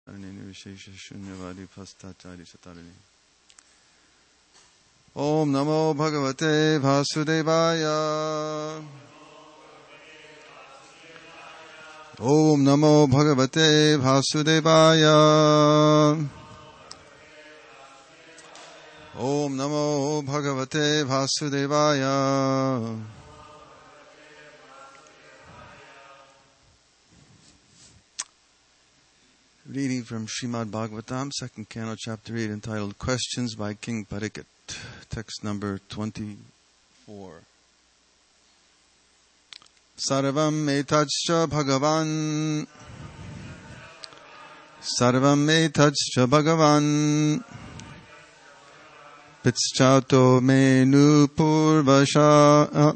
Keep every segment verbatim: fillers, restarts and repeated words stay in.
Vishesha Shunyavadi Pastachari Satarini. Om Namo Bhagavate Vasudevaya. Om Namo Bhagavate Vasudevaya. Om Namo Bhagavate Vasudevaya. Reading from Srimad Bhagavatam, second canto, chapter eight, entitled Questions by King Parikshit, text number twenty-four. Sarvam etajcha bhagavan Sarvam etajcha bhagavan Pitschato menu purvasha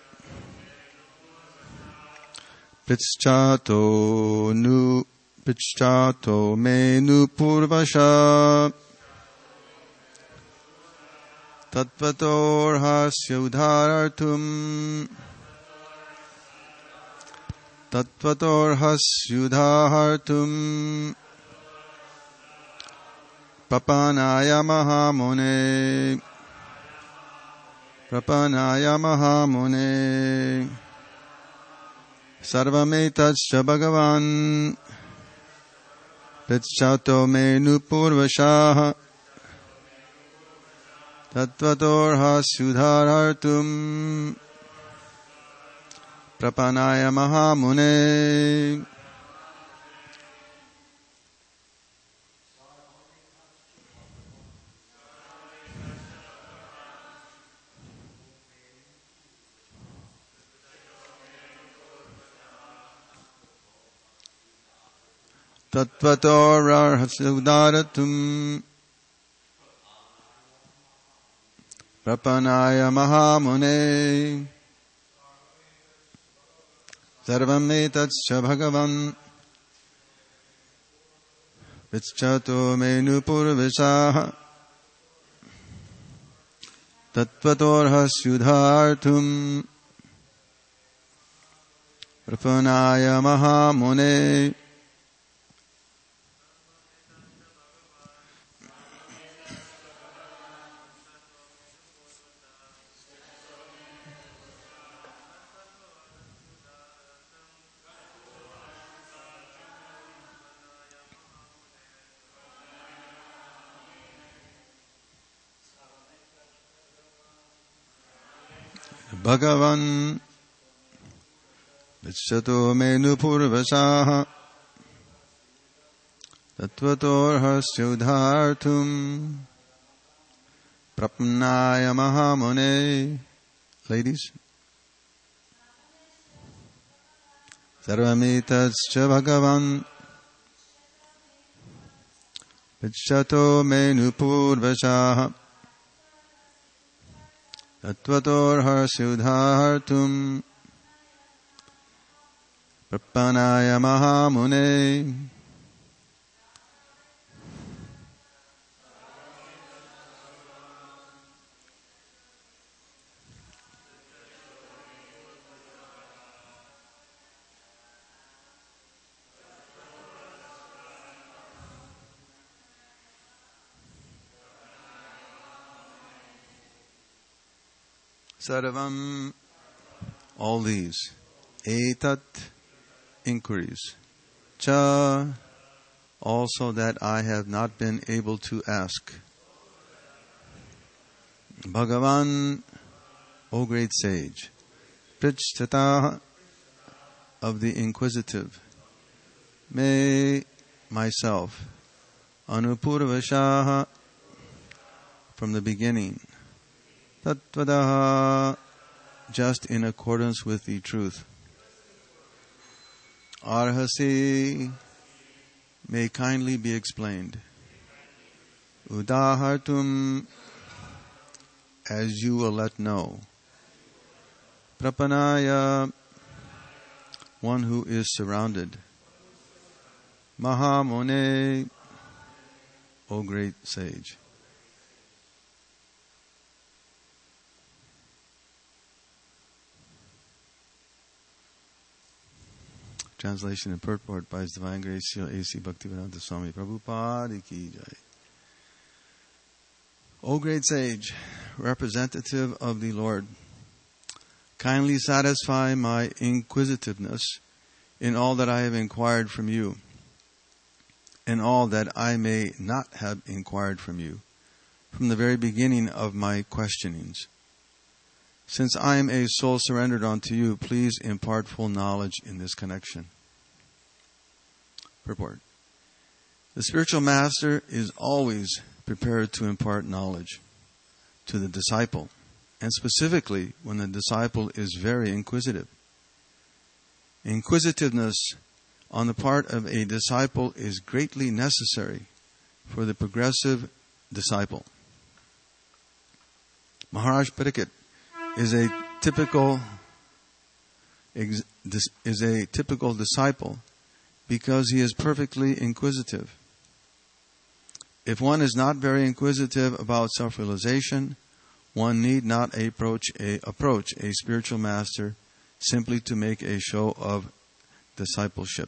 Pitschato nu Pitschato menu purvasha Tattvator hasya udharartum Tattvator hasya udharartum Prapanaya mahamune Prapanaya mahamune Sarvametascha bhagavan Pitschato menu purvashaha Tattvator hasyudharartum Prapanaya mahamune. Tattvator hasyudharatum Prapanaya mahamune. Sarvam etajcha bhagavan Pitschato menu purvasaha Tattvator hasyudhartum Prapanaya mahamune. Bhagavan Pitschato menu purvasaha Tattvator hasyudhartum Prapanaya mahamune. Ladies. Sarvamitascha bhagavan Pitschato menu purvasaha Tattvator hasyudhartum Prapanaya mahamune. Sarvam, all these. Etat, inquiries. Cha, also that I have not been able to ask. Bhagavan, O great sage. Pritchata, of the inquisitive. Me, myself. Anupurvashaha, from the beginning. Tattvadaha, just in accordance with the truth. Arhasi, may kindly be explained. Udahartum, as you will let know. Prapanaya, one who is surrounded. Mahamune, O great sage. translation and purport by His Divine Grace Srila A C Bhaktivedanta Swami Prabhupada Ki Jai. O great sage, representative of the Lord, kindly satisfy my inquisitiveness in all that I have inquired from you, and all that I may not have inquired from you, from the very beginning of my questionings. Since I am a soul surrendered unto you, please impart full knowledge in this connection. Purport. The spiritual master is always prepared to impart knowledge to the disciple, and specifically when the disciple is very inquisitive. Inquisitiveness on the part of a disciple is greatly necessary for the progressive disciple. Maharaj Parikshit is a typical is a typical disciple because he is perfectly inquisitive. If one is not very inquisitive about self-realization, one need not approach a, approach a spiritual master simply to make a show of discipleship.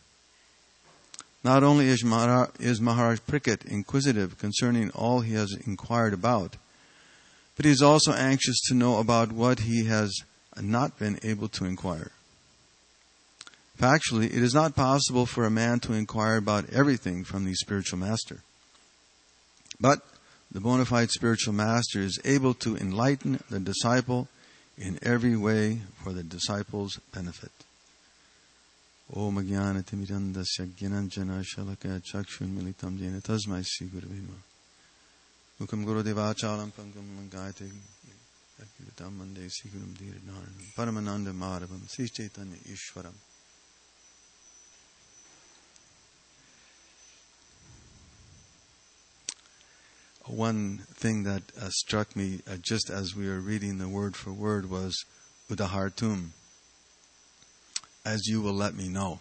Not only is Maharaj, is Maharaj Parikshit inquisitive concerning all he has inquired about, but he is also anxious to know about what he has not been able to inquire. Factually, it is not possible for a man to inquire about everything from the spiritual master. But the bona fide spiritual master is able to enlighten the disciple in every way for the disciple's benefit. Om Jnana Timirandasya Jnananjana Shalaka Chakshun Militam Jena Tasmai Sri Gurave Namaha. Mukam Guru Devachalam Pangam Gayate Akiritam Mande Sri Gurum Dhira Naranam Paramananda Madhavam Sri Chaitanya Ishwaram. One thing that uh, struck me uh, just as we were reading the word for word was Udahartum, as you will let me know.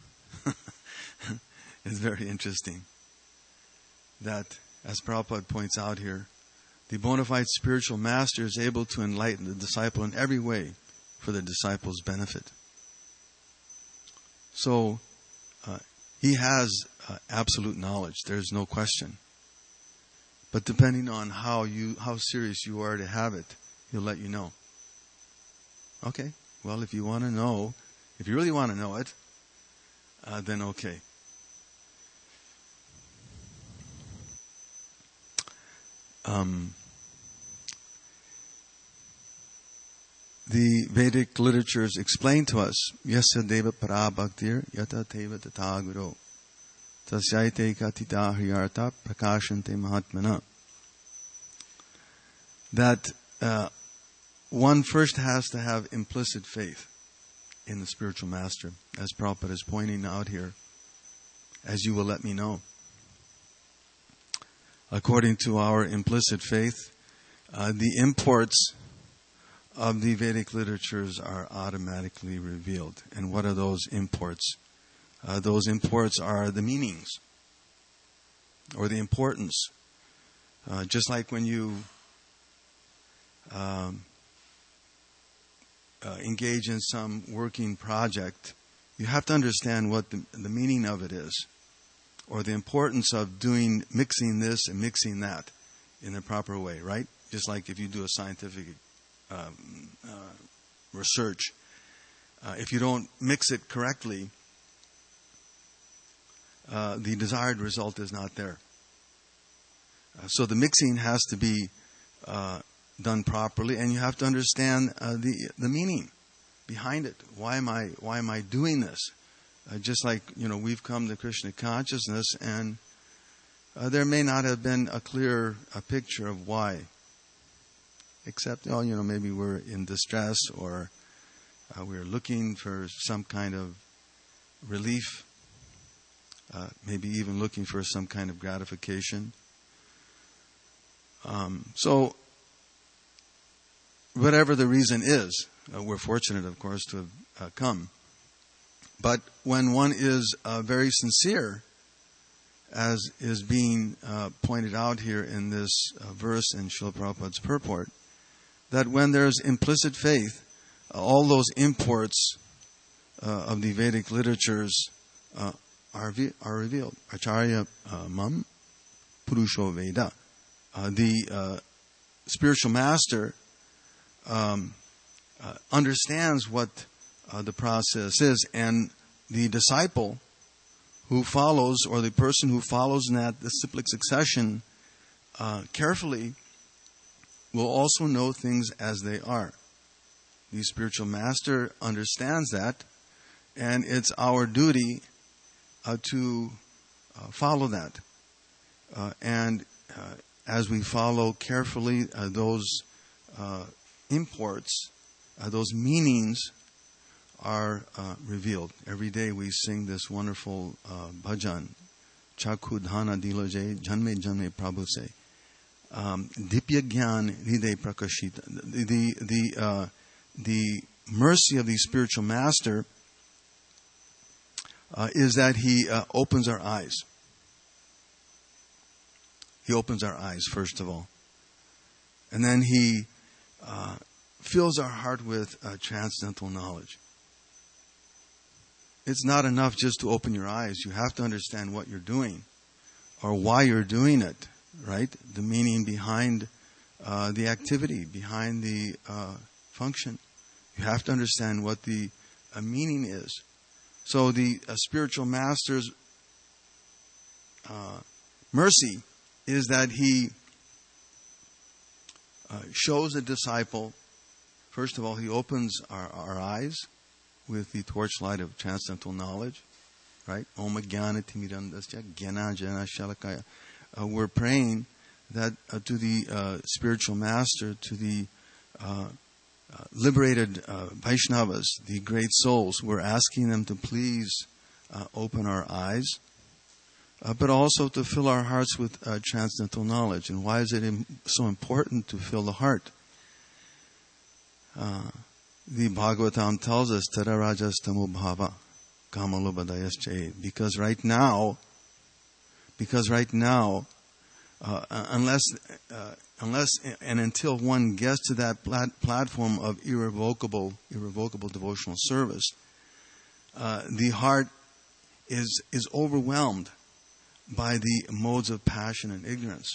It's very interesting that, as Prabhupada points out here, the bona fide spiritual master is able to enlighten the disciple in every way for the disciple's benefit. So, uh, he has uh, absolute knowledge, there's no question. But depending on how you how serious you are to have it, he'll let you know. Okay, well, if you want to know, if you really want to know it, uh, then okay. Um, the Vedic literatures explain to us, Yasya deva para bhaktir yata teva tata guru. Tasyaite katita hriyarta prakashante mahatmana. That uh, one first has to have implicit faith in the spiritual master, as Prabhupada is pointing out here, as you will let me know. According to our implicit faith, uh, the imports of the Vedic literatures are automatically revealed. And what are those imports? Uh, those imports are the meanings or the importance. Uh, just like when you um, uh, engage in some working project, you have to understand what the, the meaning of it is, or the importance of doing mixing this and mixing that in the proper way, right? Just like if you do a scientific um, uh, research, uh, if you don't mix it correctly, Uh, the desired result is not there. Uh, so the mixing has to be uh, done properly, and you have to understand uh, the the meaning behind it. Why am I why am I doing this? Uh, just like, you know, we've come to Krishna consciousness, and uh, there may not have been a clear a picture of why. Except, oh, you know, maybe we're in distress, or uh, we're looking for some kind of relief. Uh, maybe even looking for some kind of gratification. Um, so, whatever the reason is, uh, we're fortunate, of course, to have uh, come. But when one is uh, very sincere, as is being uh, pointed out here in this uh, verse in Srila Prabhupada's purport, that when there's implicit faith, uh, all those imports uh, of the Vedic literatures uh, are, are revealed. Acharya uh, Mam Purusho Veda. Uh, the uh, spiritual master um, uh, understands what uh, the process is, and the disciple who follows, or the person who follows in that disciplic succession uh, carefully, will also know things as they are. The spiritual master understands that, and it's our duty uh, to uh, follow that. Uh, and uh, as we follow carefully uh, those uh, imports, uh, those meanings are uh, revealed. Every day we sing this wonderful uh, bhajan, Chakudhana Diloje Janme Janme Prabhu se. Dipya Gyan Hriday Prakashita. The the the, uh, the mercy of the spiritual master uh, is that he uh, opens our eyes. He opens our eyes, first of all. And then he uh, fills our heart with uh, transcendental knowledge. It's not enough just to open your eyes. You have to understand what you're doing or why you're doing it, right? The meaning behind uh, the activity, behind the uh, function. You have to understand what the uh, meaning is. So the uh, spiritual master's uh, mercy is that he uh, shows the disciple, first of all, he opens our, our eyes with the torchlight of transcendental knowledge, right? Om Jnana Timirandasya Jnana Jnana Shalakaya. We're praying that uh, to the uh, spiritual master, to the uh, uh, liberated uh, Vaishnavas, the great souls, we're asking them to please uh, open our eyes, uh, but also to fill our hearts with uh, transcendental knowledge. And why is it im- so important to fill the heart? Uh, the Bhagavatam tells us, Tada Rajas Tamu Bhava Kamalobadayasche. Because right now, because right now, uh, unless, uh, unless and until one gets to that plat- platform of irrevocable, irrevocable devotional service, uh, the heart is is overwhelmed by the modes of passion and ignorance.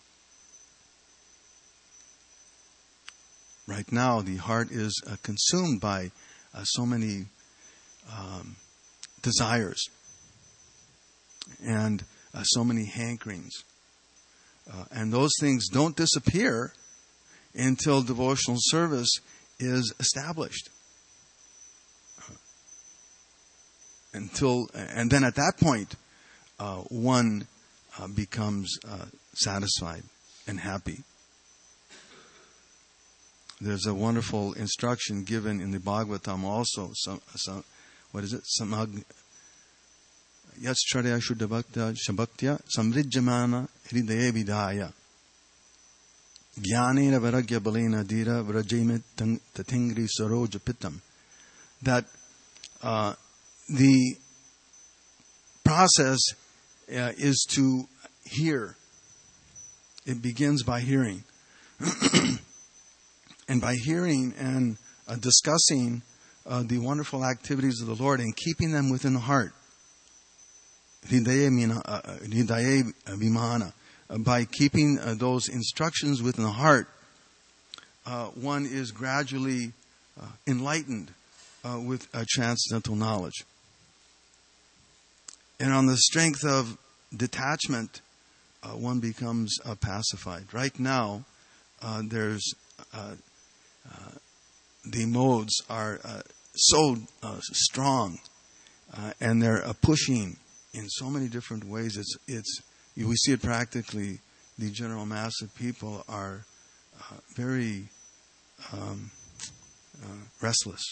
Right now, the heart is uh, consumed by uh, so many um, desires and uh, so many hankerings. Uh, and those things don't disappear until devotional service is established. Uh, until, and then at that point, uh, one uh, becomes uh, satisfied and happy. There's a wonderful instruction given in the Bhagavatam also. Some, some, what is it? Samag Yatscharya Shuddhabhakta Shabhaktya Samrijjamana Hridaya Vidaya Jnanena Varagya Balena Dira Vrajemit Tatingri Saroja Pitam. That uh, the process uh, is to hear. It begins by hearing. And by hearing and uh, discussing uh, the wonderful activities of the Lord and keeping them within the heart, Hridaya Vimana, by keeping uh, those instructions within the heart, uh, one is gradually uh, enlightened uh, with uh, transcendental knowledge. And on the strength of detachment, uh, one becomes uh, pacified. Right now, uh, there's uh, Uh, the modes are uh, so uh, strong, uh, and they're uh, pushing in so many different ways. It's it's we see it practically. The general mass of people are uh, very um, uh, restless,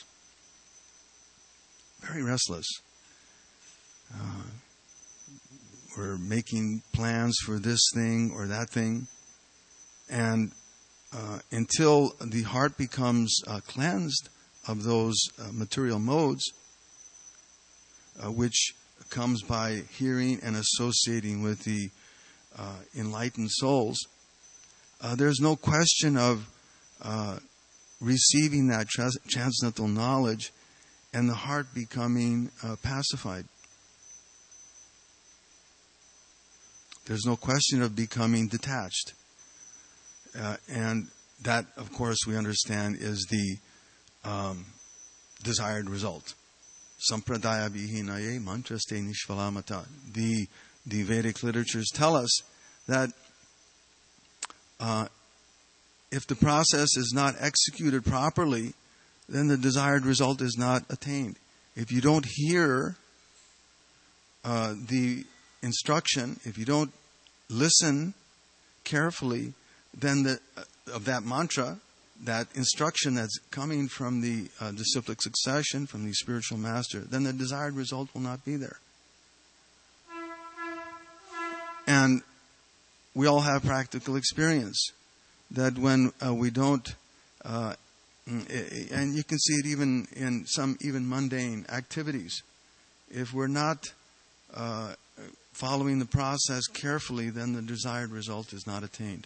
very restless. Uh, we're making plans for this thing or that thing, and Uh, until the heart becomes uh, cleansed of those uh, material modes, uh, which comes by hearing and associating with the uh, enlightened souls, uh, there's no question of uh, receiving that trans- transcendental knowledge and the heart becoming uh, pacified. There's no question of becoming detached. Uh, and that, of course, we understand is the um, desired result. Sampradaya vihinaye mantraste nishvalamata. The, the Vedic literatures tell us that uh, if the process is not executed properly, then the desired result is not attained. If you don't hear uh, the instruction, if you don't listen carefully, then the, uh, of that mantra, that instruction that's coming from the uh, disciplic succession, from the spiritual master, then the desired result will not be there. And we all have practical experience that when uh, we don't, uh, and you can see it even in some even mundane activities, if we're not uh, following the process carefully, then the desired result is not attained.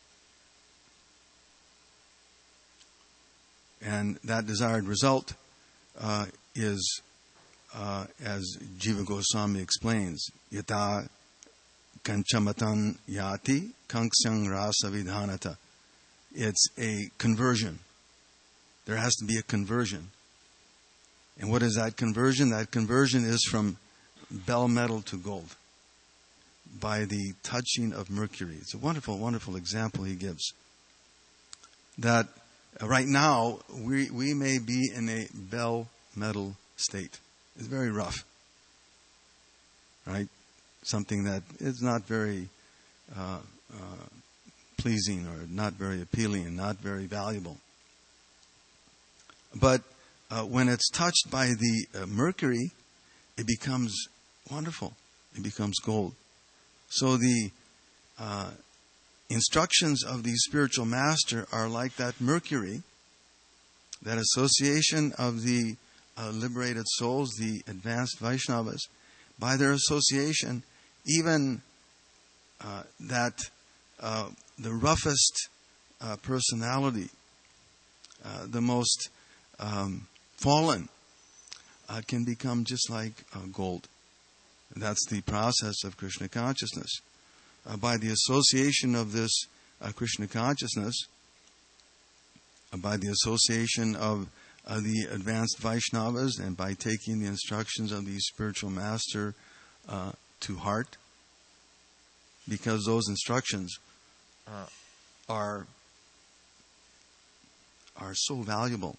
And that desired result uh, is, uh, as Jiva Goswami explains, yata kanchamatan yati kanksyang rasa vidhanata. It's a conversion. There has to be a conversion. And what is that conversion? That conversion is from bell metal to gold by the touching of mercury. It's a wonderful, wonderful example he gives. That right now, we we may be in a bell metal state. It's very rough. Right? Something that is not very uh, uh, pleasing or not very appealing, not very valuable. But uh, when it's touched by the uh, mercury, it becomes wonderful. It becomes gold. So the uh, instructions of the spiritual master are like that mercury, that association of the uh, liberated souls, the advanced Vaishnavas. By their association, even uh, that uh, the roughest uh, personality, uh, the most um, fallen, uh, can become just like uh, gold. And that's the process of Krishna consciousness. Uh, by the association of this uh, Krishna consciousness, uh, by the association of uh, the advanced Vaishnavas, and by taking the instructions of the spiritual master uh, to heart, because those instructions uh, are are so valuable.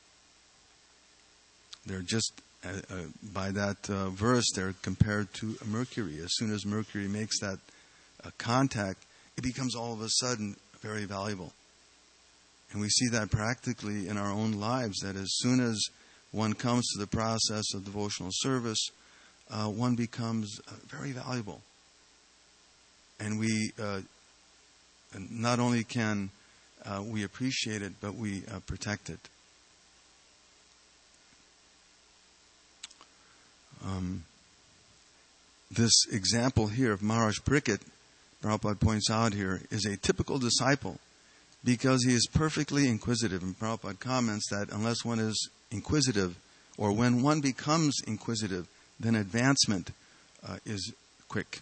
They're just uh, uh, by that uh, verse, they're compared to mercury. As soon as mercury makes that uh, contact, it becomes all of a sudden very valuable. And we see that practically in our own lives, that as soon as one comes to the process of devotional service, uh, one becomes uh, very valuable. And we uh, not only can uh, we appreciate it, but we uh, protect it. Um, this example here of Maharaj Parikshit, Prabhupada points out here, is a typical disciple because he is perfectly inquisitive. And Prabhupada comments that unless one is inquisitive, or when one becomes inquisitive, then advancement uh, is quick.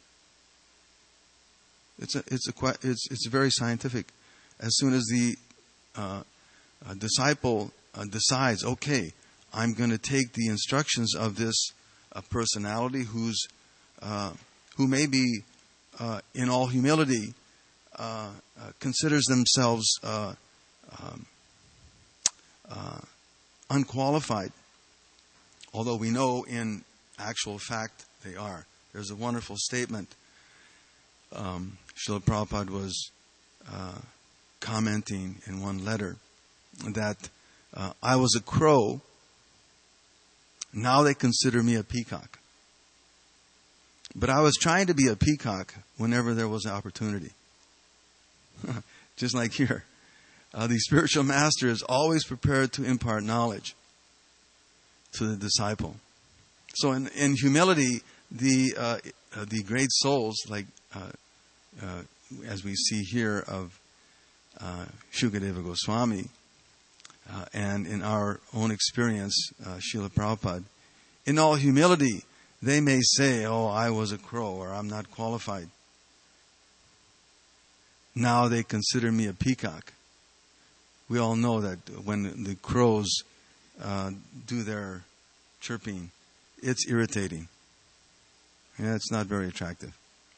It's a, it's a, it's it's very scientific. As soon as the uh, uh, disciple uh, decides, okay, I'm going to take the instructions of this uh, personality who's uh, who may be uh, in all humility uh, uh, considers themselves uh, um, uh, unqualified, although we know in actual fact they are. There's a wonderful statement. Um, Srila Prabhupada was uh, commenting in one letter that uh, I was a crow, now they consider me a peacock. But I was trying to be a peacock whenever there was an opportunity. Just like here. Uh, the spiritual master is always prepared to impart knowledge to the disciple. So in, in humility, the uh, uh, the great souls, like uh, uh, as we see here of uh, Shukadeva Goswami, uh, and in our own experience, uh, Srila Prabhupada, in all humility, they may say, oh, I was a crow, or I'm not qualified. Now they consider me a peacock. We all know that when the crows uh, do their chirping, it's irritating. Yeah, it's not very attractive.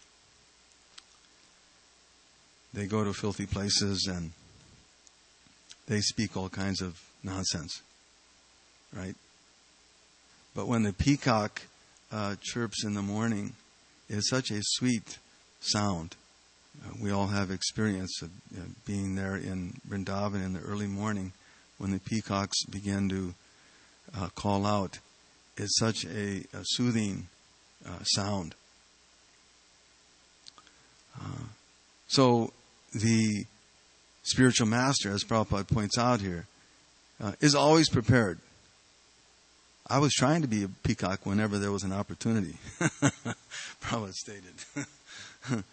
They go to filthy places and they speak all kinds of nonsense, right? But when the peacock uh, chirps in the morning, it's such a sweet sound. Uh, we all have experience of you know, being there in Vrindavan in the early morning when the peacocks begin to uh, call out. It's such a, a soothing uh, sound. Uh, so the spiritual master, as Prabhupada points out here, uh, is always prepared. I was trying to be a peacock whenever there was an opportunity. Prabhupada stated.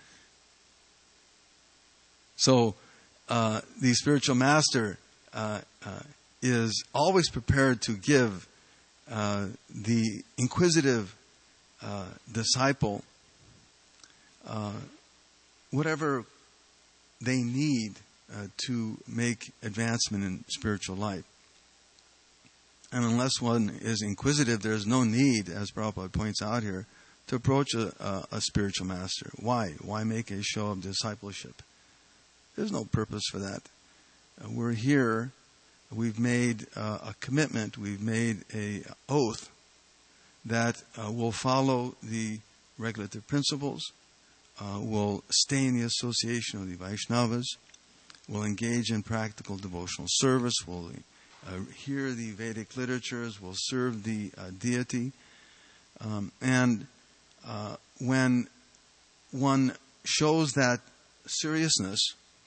So uh, the spiritual master uh, uh, is always prepared to give uh, the inquisitive uh, disciple uh, whatever they need uh, to make advancement in spiritual life. And unless one is inquisitive, there is no need, as Prabhupada points out here, to approach a, a, a spiritual master. Why? Why make a show of discipleship? There's no purpose for that. Uh, we're here. We've made uh, a commitment. We've made a oath that uh, we'll follow the regulative principles. Uh, we'll stay in the association of the Vaishnavas. We'll engage in practical devotional service. We'll uh, hear the Vedic literatures. We'll serve the uh, deity. Um, and uh, when one shows that seriousness,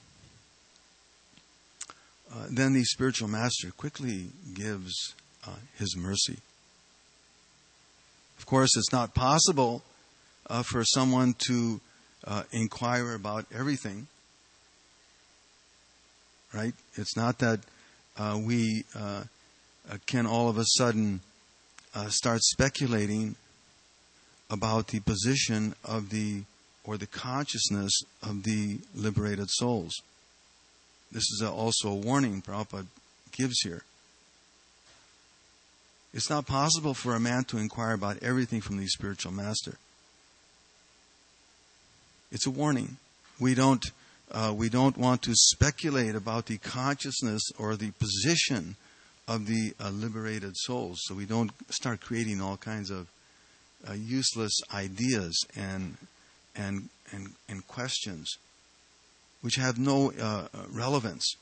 Uh, then the spiritual master quickly gives uh, his mercy. Of course, it's not possible uh, for someone to uh, inquire about everything, right? It's not that uh, we uh, uh, can all of a sudden uh, start speculating about the position of the, or the consciousness of the liberated souls. This is also a warning Prabhupada gives here. It's not possible for a man to inquire about everything from the spiritual master. It's a warning. We don't, uh, we don't want to speculate about the consciousness or the position of the uh, liberated souls, so we don't start creating all kinds of uh, useless ideas and and and, and questions which have no uh, relevance.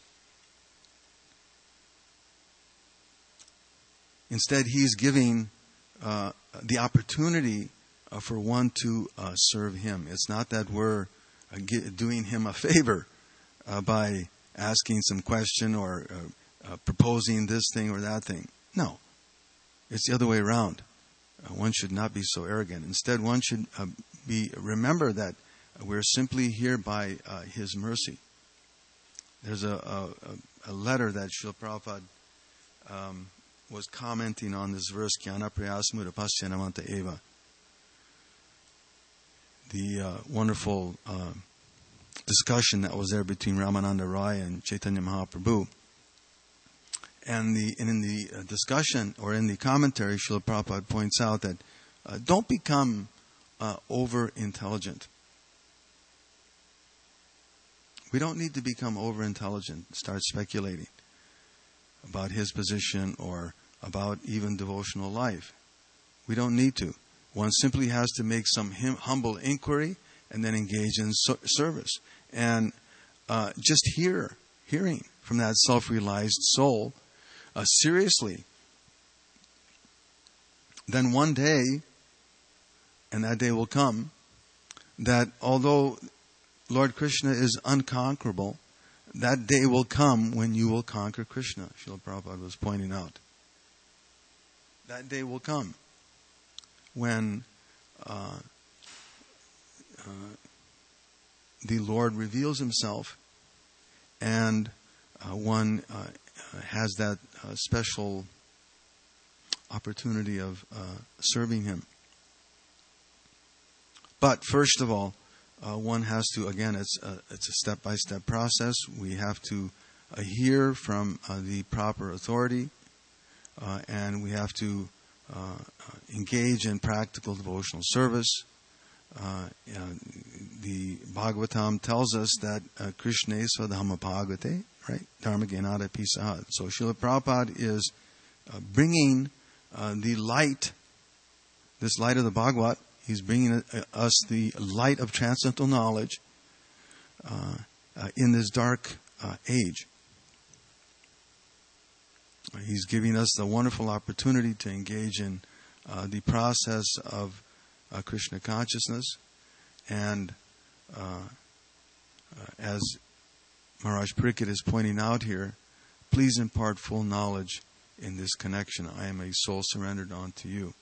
Instead, he's giving uh, the opportunity uh, for one to uh, serve him. It's not that we're uh, get, doing him a favor uh, by asking some question or uh, uh, proposing this thing or that thing. No, it's the other way around. Uh, one should not be so arrogant. Instead, one should uh, be remember that we're simply here by uh, his mercy. There's a, a, a letter that Srila Prabhupada um, was commenting on this verse, Jnana Prayasmura Pasyanamanta Eva. The uh, wonderful uh, discussion that was there between Ramananda Rai and Chaitanya Mahaprabhu. And, the, and in the uh, discussion, or in the commentary, Srila Prabhupada points out that uh, don't become uh, over-intelligent. We don't need to become over-intelligent, start speculating about his position or about even devotional life. We don't need to. One simply has to make some hum- humble inquiry and then engage in so- service. And uh, just hear, hearing from that self-realized soul uh, seriously. Then one day, and that day will come, that although Lord Krishna is unconquerable, that day will come when you will conquer Krishna, Srila Prabhupada was pointing out. That day will come when uh, uh, the Lord reveals himself and uh, one uh, has that uh, special opportunity of uh, serving him. But first of all, uh, one has to, again, it's a, it's a step-by-step process. We have to uh, hear from uh, the proper authority, uh, and we have to uh, engage in practical devotional service. Uh, you know, the Bhagavatam tells us that uh, Krishna Esa Dhamma Bhagavate, right? Dharma Gyanada Pisaha. So Srila Prabhupada is uh, bringing uh, the light, this light of the Bhagavat. He's bringing us the light of transcendental knowledge uh, uh, in this dark uh, age. He's giving us the wonderful opportunity to engage in uh, the process of uh, Krishna consciousness. And uh, uh, as Maharaj Pariksit is pointing out here, please impart full knowledge in this connection. I am a soul surrendered unto you.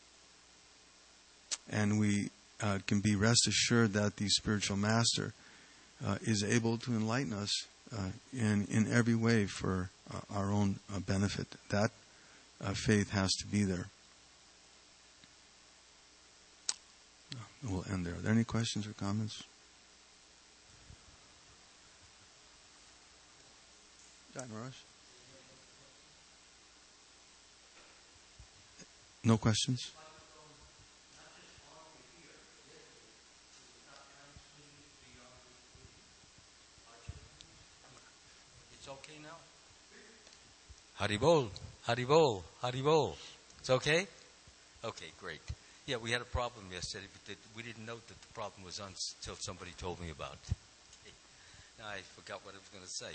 And we uh, can be rest assured that the spiritual master uh, is able to enlighten us uh, in, in every way for uh, our own uh, benefit. That uh, faith has to be there. We'll end there. Are there any questions or comments? Jai Maharaj? No questions? It's okay now? Haribol, Haribol, Haribol. It's okay? Okay, great. Yeah, we had a problem yesterday, but we didn't know that the problem was on until somebody told me about it. Now I forgot what I was going to say.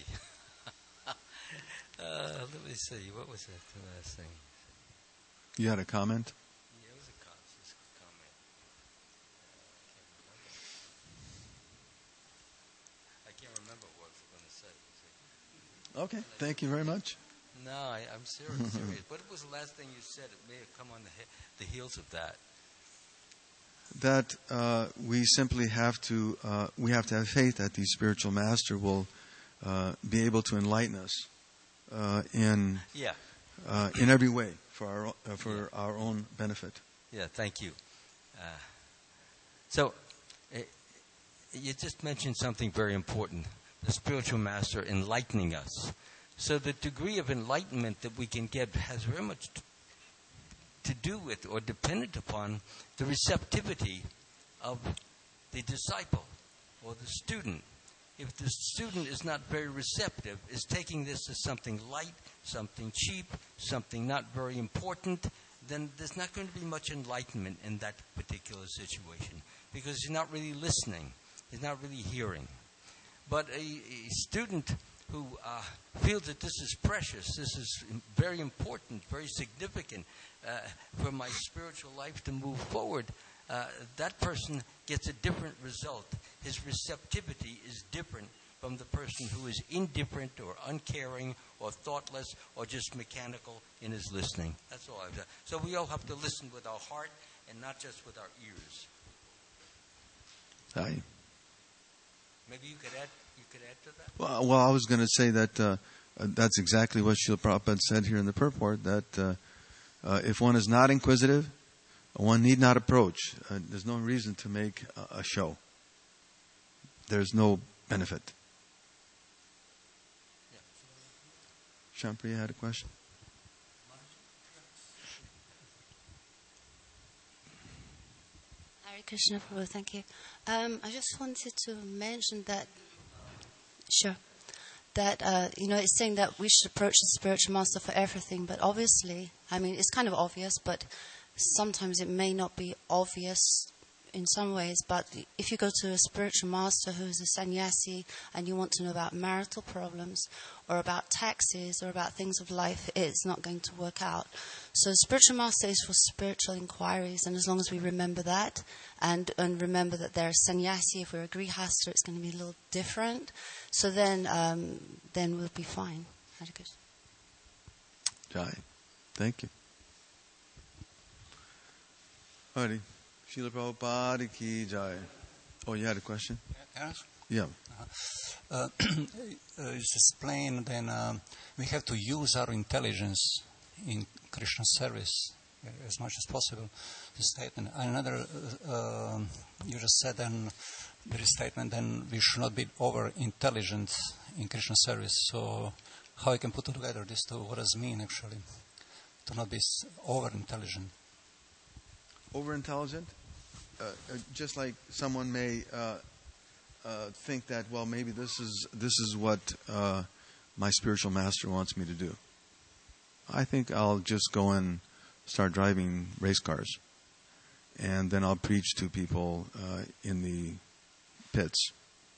uh, let me see. What was that the last thing? You had a comment? Yeah, it was a comment. Uh, I can't remember what I was going to say. Okay, thank you very much. No, I, I'm serious, serious. What was the last thing you said? It may have come on the, he- the heels of that. That uh, we simply have to uh, we have to have faith that the spiritual master will uh, be able to enlighten us uh, in Yeah. uh, in every way for our uh, for yeah. our own benefit. Yeah, thank you. Uh, so, uh, you just mentioned something very important: the spiritual master enlightening us. So, the degree of enlightenment that we can get has very much to to do with or dependent upon the receptivity of the disciple or the student. If the student is not very receptive, is taking this as something light, something cheap, something not very important, then there's not going to be much enlightenment in that particular situation because he's not really listening, he's not really hearing. But a, a student who uh, feels that this is precious, this is very important, very significant uh, for my spiritual life to move forward, uh, that person gets a different result. His receptivity is different from the person who is indifferent or uncaring or thoughtless or just mechanical in his listening. That's all I've done. So we all have to listen with our heart and not just with our ears. Aye. Maybe you could add you could add to that? Well, well I was going to say that uh, uh, that's exactly what Srila Prabhupada said here in the purport, that uh, uh, if one is not inquisitive, one need not approach. Uh, there's no reason to make a, a show. There's no benefit. Yeah. Shampriya had a question? Hare Krishna Prabhu, thank you. Um, I just wanted to mention that, sure, that, uh, you know, it's saying that we should approach the spiritual master for everything, but obviously, I mean, it's kind of obvious, but sometimes it may not be obvious in some ways, but if you go to a spiritual master who's a sannyasi and you want to know about marital problems or about taxes or about things of life, it's not going to work out. So spiritual master is for spiritual inquiries, and as long as we remember that and, and remember that they're a sannyasi, if we're a grihastha, it's going to be a little different. So then um, then we'll be fine. Hare Krishna. Jai. Thank you. Alrighty. Srila Prabhupada ki jai. Oh, you had a question? Yes. Yeah. Uh, uh, it's explained then um, we have to use our intelligence in Krishna service as much as possible. The statement. Another, uh, um, you just said then there is statement then we should not be over intelligent in Krishna service. So how I can put together this two? What does it mean actually to not be over intelligent? Over intelligent? Uh, uh, just like someone may uh, uh, think that, well, maybe this is this is what uh, my spiritual master wants me to do. I think I'll just go and start driving race cars, and then I'll preach to people uh, in the pits.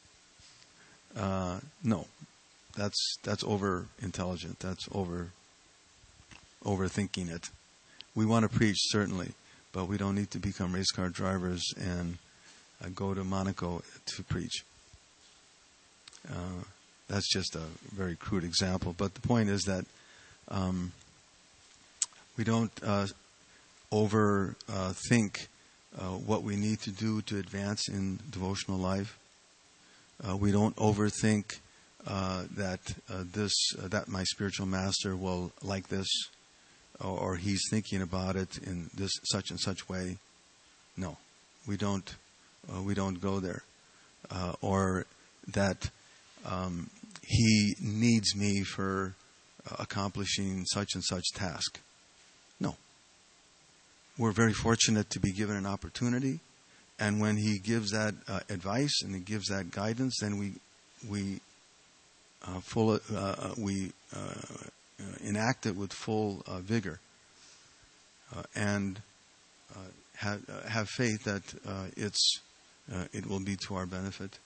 Uh, no, that's that's over intelligent. That's over overthinking it. We want to preach, certainly, but we don't need to become race car drivers and uh, go to Monaco to preach. Uh, that's just a very crude example. But the point is that um, we don't uh, over uh, think uh, what we need to do to advance in devotional life. Uh, we don't overthink uh, that uh, this uh, that my spiritual master will like this, or, or he's thinking about it in this such and such way. No, we don't. Uh, we don't go there, uh, or that um, he needs me for uh, accomplishing such and such task. No. We're very fortunate to be given an opportunity, and when he gives that uh, advice and he gives that guidance, then we we uh, full uh, we uh, uh, enact it with full uh, vigor, uh, and uh, have uh, have faith that uh, it's uh, it will be to our benefit.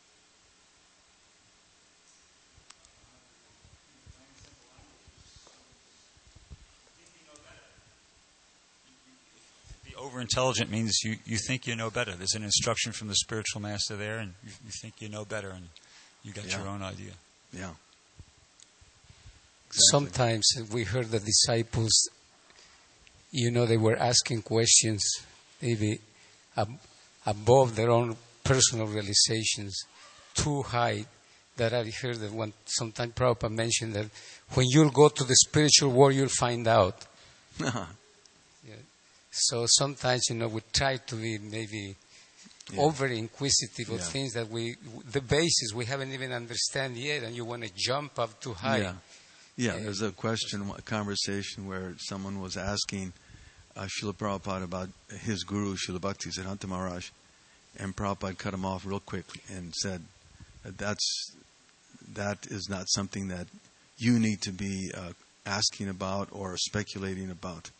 Over intelligent means you, you think you know better. There's an instruction from the spiritual master there, and you, you think you know better, and you got Yeah. your own idea. Yeah. Exactly. Sometimes we heard the disciples, you know, they were asking questions maybe ab- above their own personal realizations, too high. That I heard that one sometime Prabhupada mentioned that when you'll go to the spiritual world, you'll find out. Yeah. So sometimes, you know, we try to be maybe yeah. over inquisitive of yeah. things that we, the basis we haven't even understand yet, and you want to jump up too high. Yeah, yeah. There's a question, a conversation where someone was asking uh, Srila Prabhupada about his guru, Srila Bhaktisiddhanta Maharaj, and Prabhupada cut him off real quick and said, "That's that is not something that you need to be uh, asking about or speculating about."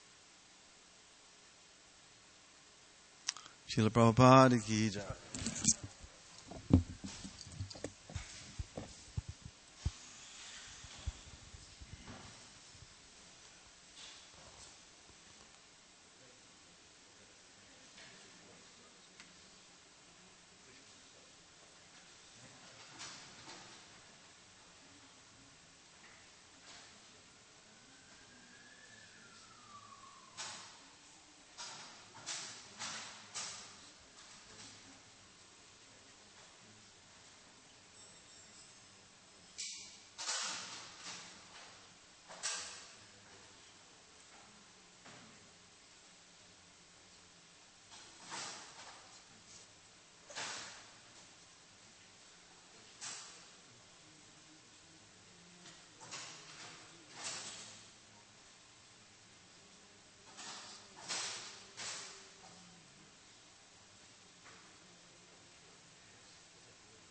Srila Prabhupada ki jai.